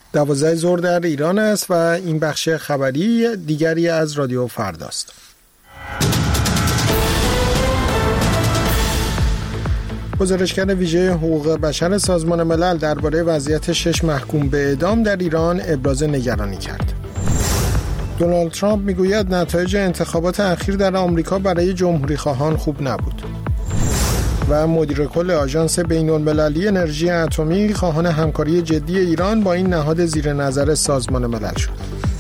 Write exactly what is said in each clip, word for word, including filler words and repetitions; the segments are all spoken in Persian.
دوازده ظهر در ایران است و این بخش خبری دیگری از رادیو فرداست. گزارشگر ویژه حقوق بشر سازمان ملل درباره وضعیت شش محکوم به اعدام در ایران ابراز نگرانی کرد. دونالد ترامپ میگوید نتایج انتخابات اخیر در آمریکا برای جمهوری‌خواهان خوب نبود. و مدیر کل آژانس بین‌المللی انرژی اتمی خواهان همکاری جدی ایران با این نهاد زیر نظر سازمان ملل شد.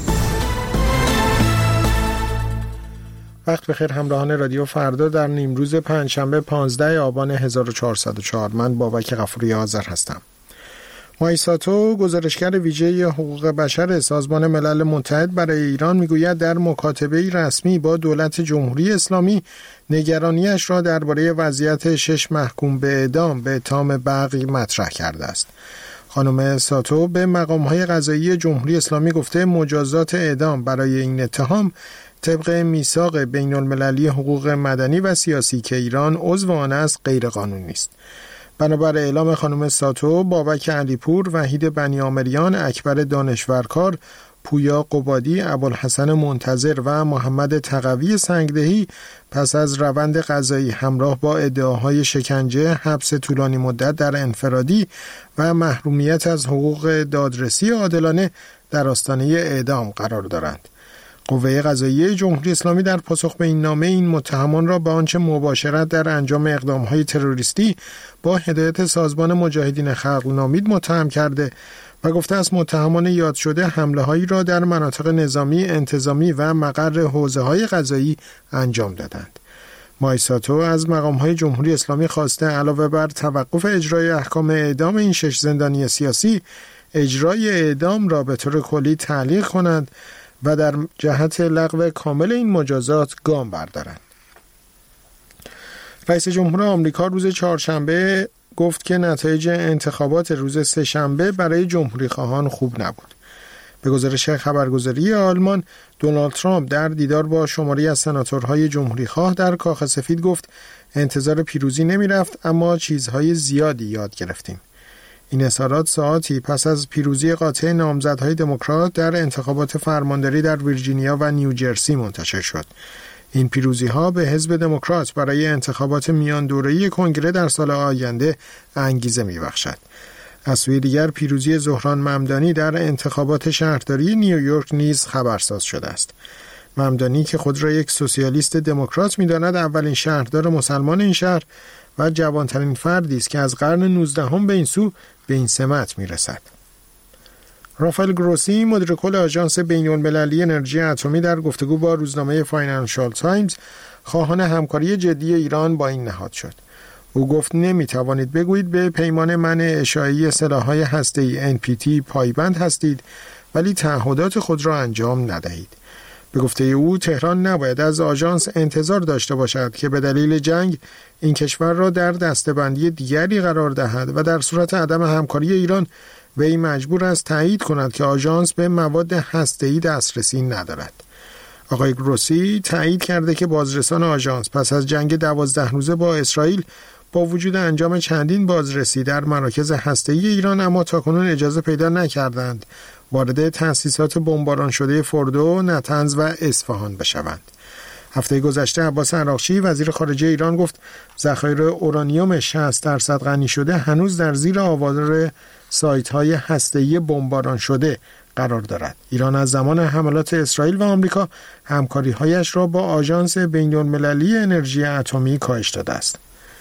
وقت بخیر همراهان رادیو فردا در نیمروز پنجشنبه پانزده آبان هزار و چهارصد و چهار. من بابک غفوری آذر هستم. مایساتو گزارشگر ویژه حقوق بشر سازمان ملل متحد برای ایران میگوید در مکاتبه رسمی با دولت جمهوری اسلامی نگرانیش را درباره وضعیت شش محکوم به اعدام به اتهام بغی مطرح کرده است. خانم ساتو به مقام‌های قضایی جمهوری اسلامی گفته مجازات اعدام برای این اتهام طبق میثاق بین‌المللی حقوق مدنی و سیاسی که ایران عضو آن است غیرقانونی است. بنابر اعلام خانم ساتو، بابک علیپور، وحید بنیامریان، اکبر دانشورکار، پویا قبادی، ابوالحسن منتظر و محمد تقوی سنگدهی پس از روند قضایی همراه با ادعاهای شکنجه، حبس طولانی مدت در انفرادی و محرومیت از حقوق دادرسی عادلانه در آستانه اعدام قرار دارند. قوه قضاییه جمهوری اسلامی در پاسخ به این نامه این متهمان را به آنچه مباشرت در انجام اقدام‌های تروریستی با هدایت سازمان مجاهدین خلق نامید متهم کرده و گفته است متهمان یاد شده حمله‌هایی را در مناطق نظامی، انتظامی و مقر حوزه‌های قضایی انجام دادند. مایساتو از مقام‌های جمهوری اسلامی خواسته علاوه بر توقف اجرای احکام اعدام این شش زندانی سیاسی، اجرای اعدام را به طور کلی تعلیق کنند و در جهت لغو کامل این مجازات گام بردارند. رئیس جمهور آمریکا روز چهارشنبه گفت که نتایج انتخابات روز سه‌شنبه برای جمهوری‌خواهان خوب نبود. به گزارش خبرگزاری آلمان، دونالد ترامپ در دیدار با شماری از سناتورهای جمهوری‌خواه در کاخ سفید گفت انتظار پیروزی نمی‌رفت اما چیزهای زیادی یاد گرفتیم. این اظهارات ساعاتی پس از پیروزی قاطع نامزدهای دموکرات در انتخابات فرمانداری در ویرجینیا و نیوجرسی منتشر شد. این پیروزی‌ها به حزب دموکرات برای انتخابات میان دوره‌ای کنگره در سال آینده انگیزه می‌بخشد. از سوی دیگر پیروزی زهران ممدانی در انتخابات شهرداری نیویورک نیز خبرساز شده است. ممدانی که خود را یک سوسیالیست دموکرات می‌داند اولین شهردار مسلمان این شهر و جوانترین فردی است که از قرن نوزدهم به این سو به این سمت میرسد. رافائل گروسی مدیر کل آژانس بین‌المللی انرژی اتمی در گفتگو با روزنامه فاینانشال تایمز خواهان همکاری جدی ایران با این نهاد شد. او گفت نمیتوانید بگویید به پیمان منع اشاعه سلاح‌های هسته‌ای ان پی تی پایبند هستید ولی تعهدات خود را انجام ندهید. به گفته او تهران نباید از آژانس انتظار داشته باشد که به دلیل جنگ این کشور را در دسته‌بندی دیگری قرار دهد و در صورت عدم همکاری ایران وی مجبور است تایید کند که آژانس به مواد هسته‌ای دسترسی ندارد. آقای گروسی تایید کرده که بازرسان آژانس پس از جنگ دوازده روزه با اسرائیل با وجود انجام چندین بازرسی در مراکز هسته‌ای ایران اما تاکنون اجازه پیدا نکردند وارد تأسیسات بمباران شده فردو، نتنز و اصفهان بشوند. هفته گذشته عباس عراقچی وزیر خارجه ایران گفت ذخایر اورانیوم شصت درصد غنی شده هنوز در زیر آوار سایت‌های هسته‌ای بمباران شده قرار دارد. ایران از زمان حملات اسرائیل و آمریکا همکاری‌هایش را با آژانس بین‌المللی انرژی اتمی کاهش داده است.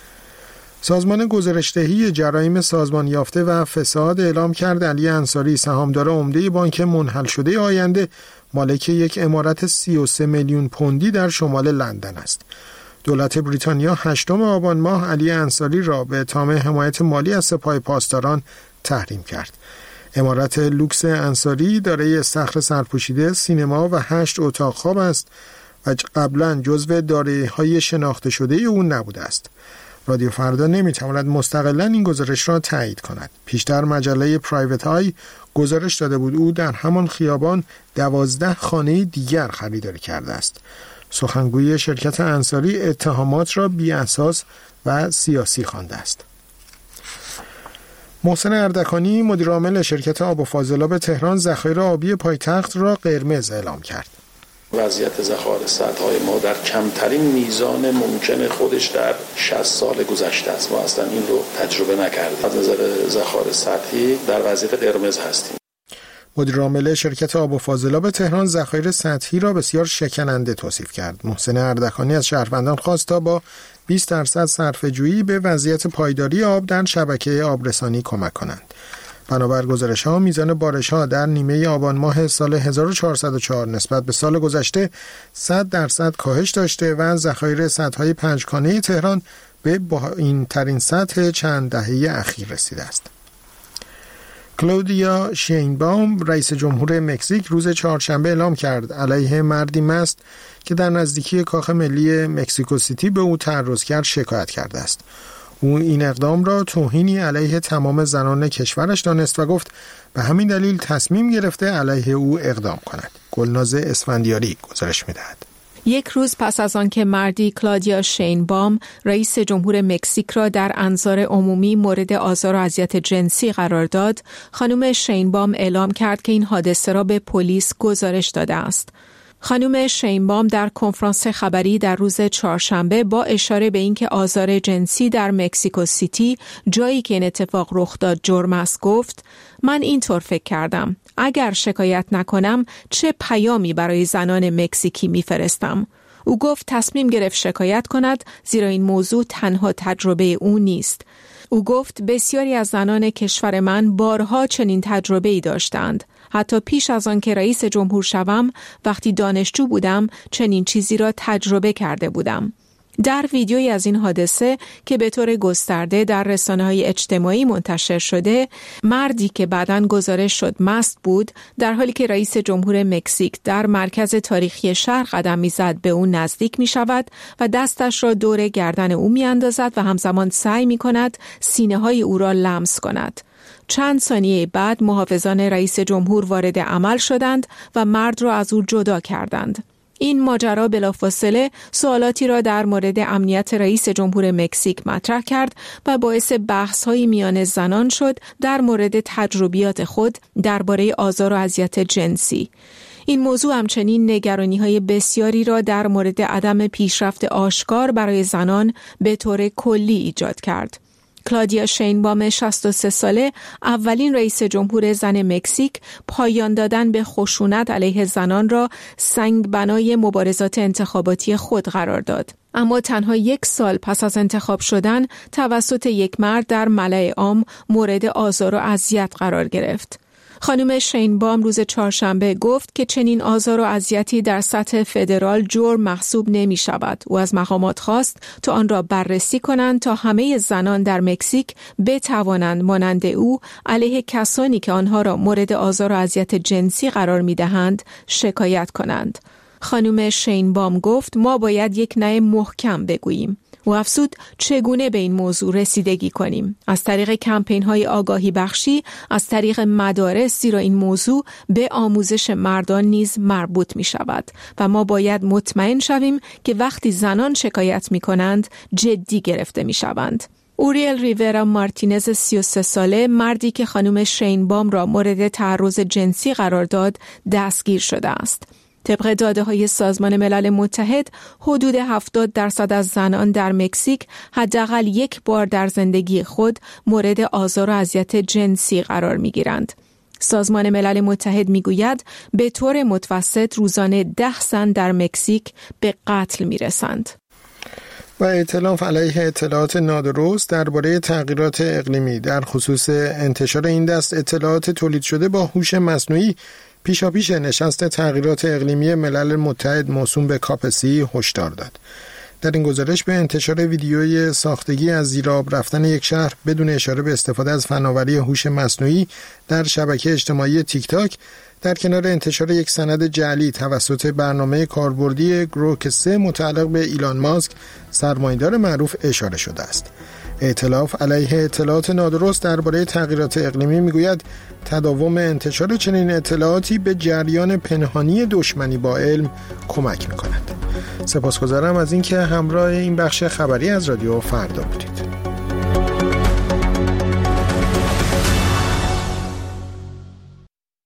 سازمان گزارش‌دهی جرایم سازمان یافته و فساد اعلام کرد علی انصاری سهامدار عمده بانک منحل شده آینده مالک یک عمارت سی و سه میلیون پوندی در شمال لندن است. دولت بریتانیا هشتم آبان ماه علی انصاری را به اتهام حمایت مالی از سپاه پاسداران تحریم کرد. عمارت لوکس انصاری دارای صخر سرپوشیده، سینما و هشت اتاق خواب است و قبلا جزو دارایی‌های شناخته شده او نبوده است. رادیو فردا نمیتواند مستقلاً این گزارش را تایید کند. پیشتر مجله پرایوت آی گزارش داده بود او در همان خیابان دوازده خانه دیگر خریداری کرده است. سخنگوی شرکت انصاری اتهامات را بی اساس و سیاسی خوانده است. محسن اردکانی مدیرعامل شرکت آب و فاضلاب تهران ذخایر آبی پایتخت را قرمز اعلام کرد. وضعیت ذخایر سدهای ما در کمترین میزان ممکن خودش در شصت سال گذشته است. ما اصلا این رو تجربه نکردیم. از نظر ذخایر سطحی در وضعیت قرمز هستیم. مدیرعامل شرکت آب و فاضلاب تهران ذخایر سطحی را بسیار شکننده توصیف کرد. محسن اردکانی از شهروندان خواست تا با بیست درصد صرفه‌جویی به وضعیت پایداری آب در شبکه آبرسانی کمک کنند. بنابر گزارش‌ها میزان بارش‌ها در نیمه آبان ماه سال هزار و چهارصد و چهار نسبت به سال گذشته صد درصد کاهش داشته و ذخایر سدهای پنجگانه تهران به پایین ترین سطح چند دهه اخیر رسیده است. کلودیا شینباوم رئیس جمهور مکزیک روز چهارشنبه اعلام کرد علیه مردی مست که در نزدیکی کاخ ملی مکزیکو سیتی به او تعرض کرد شکایت کرده است. او این اقدام را توهینی علیه تمام زنان کشورش دانست و گفت به همین دلیل تصمیم گرفته علیه او اقدام کند. گلناز اسفندیاری گزارش می‌دهد. یک روز پس از آنکه مردی کلودیا شینباوم رئیس جمهور مکزیک را در انظار عمومی مورد آزار و اذیت جنسی قرار داد، خانم شینباوم اعلام کرد که این حادثه را به پلیس گزارش داده است. خانم شینباوم در کنفرانس خبری در روز چهارشنبه با اشاره به اینکه آزار جنسی در مکزیکو سیتی جایی که این اتفاق رخ داد جرم است گفت: من اینطور فکر کردم اگر شکایت نکنم چه پیامی برای زنان مکزیکی میفرستم. او گفت تصمیم گرفت شکایت کند زیرا این موضوع تنها تجربه او نیست. او گفت بسیاری از زنان کشور من بارها چنین تجربه‌ای داشتند. حتی پیش از آن که رئیس جمهور شوم وقتی دانشجو بودم چنین چیزی را تجربه کرده بودم. در ویدیویی از این حادثه که به طور گسترده در رسانه‌های اجتماعی منتشر شده، مردی که بعداً گزارش شد مست بود، در حالی که رئیس جمهور مکزیک در مرکز تاریخی شهر قدم می‌زد به او نزدیک می‌شود و دستش را دور گردن او می‌اندازد و همزمان سعی می‌کند سینه‌های او را لمس کند. چند ثانیه بعد محافظان رئیس جمهور وارد عمل شدند و مرد را از او جدا کردند. این ماجرا بلافاصله سوالاتی را در مورد امنیت رئیس جمهور مکزیک مطرح کرد و باعث بحث‌های میان زنان شد در مورد تجربیات خود درباره آزار و اذیت جنسی. این موضوع همچنین نگرانی‌های بسیاری را در مورد عدم پیشرفت آشکار برای زنان به طور کلی ایجاد کرد. کلودیا شینباوم شصت و سه ساله اولین رئیس جمهور زن مکزیک پایان دادن به خشونت علیه زنان را سنگ بنای مبارزات انتخاباتی خود قرار داد. اما تنها یک سال پس از انتخاب شدن توسط یک مرد در ملأ عام مورد آزار و اذیت قرار گرفت. خانم شینباوم روز چهارشنبه گفت که چنین آزار و اذیتی در سطح فدرال جرم محسوب نمی شود. او از مقامات خواست تا آن را بررسی کنند تا همه زنان در مکزیک بتوانند مانند او علیه کسانی که آنها را مورد آزار و اذیت جنسی قرار می دهند شکایت کنند. خانم شینباوم گفت ما باید یک نه محکم بگوییم. و افزود چگونه به این موضوع رسیدگی کنیم؟ از طریق کمپین‌های آگاهی بخشی، از طریق مدارس، زیرا این موضوع به آموزش مردان نیز مربوط می شود و ما باید مطمئن شویم که وقتی زنان شکایت می کنند جدی گرفته می شوند. اوریل ریورا مارتینز سی و سه ساله، مردی که خانم شینباوم را مورد تعرض جنسی قرار داد، دستگیر شده است. طبق داده‌های سازمان ملل متحد، حدود هفتاد درصد از زنان در مکزیک حداقل یک بار در زندگی خود مورد آزار و اذیت جنسی قرار می‌گیرند. سازمان ملل متحد می‌گوید به طور متوسط روزانه ده زن در مکزیک به قتل می‌رسند. و ائتلاف علیه اطلاعات نادرست درباره تغییرات اقلیمی در خصوص انتشار این دست اطلاعات تولید شده با هوش مصنوعی پیشاپیش نشست تغییرات اقلیمی ملل متحد موسوم به کاپ سی هشدار داد. در این گزارش به انتشار ویدیوی ساختگی از زیر آب رفتن یک شهر بدون اشاره به استفاده از فناوری هوش مصنوعی در شبکه اجتماعی تیک تاک در کنار انتشار یک سند جعلی توسط برنامه کاربردی گروک سه متعلق به ایلان ماسک سرمایه‌دار معروف اشاره شده است. ائتلاف علیه اطلاعات نادرست درباره تغییرات اقلیمی میگوید تداوم انتشار چنین اطلاعاتی به جریان پنهانی دشمنی با علم کمک می‌کند. سپاسگزارم از اینکه همراه این بخش خبری از رادیو فردا بودید.